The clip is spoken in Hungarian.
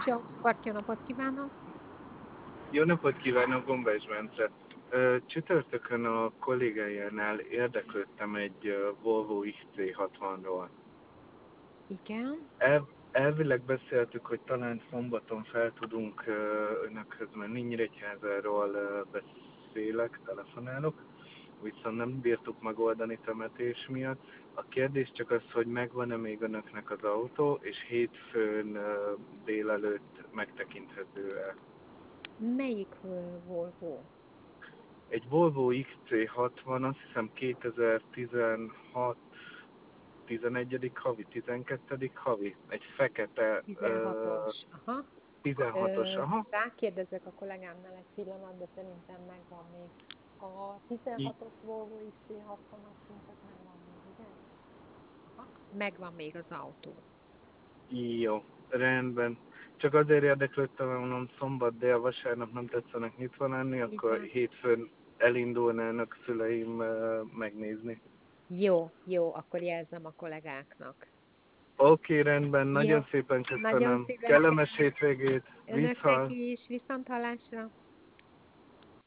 Jó napot kívánok! Jó napot kívánok, Gombás Bence. Csütörtökön a kollégájánál érdeklődtem egy Volvo XC60-ról. Igen. Elvileg beszéltük, hogy talán szombaton fel tudunk önökhöz menni, Nyíregyházáról telefonálok, viszont nem bírtuk megoldani temetés miatt. A kérdés csak az, hogy megvan-e még önöknek az autó, és hétfőn délelőtt megtekinthető-e. Melyik Volvo? Egy Volvo XC60, azt hiszem 2016 11. havi, 12. havi, egy fekete 16-os. Aha. 16-os, aha. Rákérdezek a kollégámnál egy pillanat, de szerintem megvan még. A 16-os Volvo XC60-as szerinted megvan még, igen? Aha. Megvan még az autó. Jó, rendben. Csak azért érdeklődtem, mert mondom, szombat, dél, vasárnap nem tetszenek nyitva lenni, akkor Igen. hétfőn elindulnának szüleim megnézni. Jó, akkor jelzem a kollégáknak. Oké, rendben, Jó. nagyon szépen Nagyon köszönöm. szívesen. Kellemes hétvégét, Önöknek vissza! is, viszonthallásra.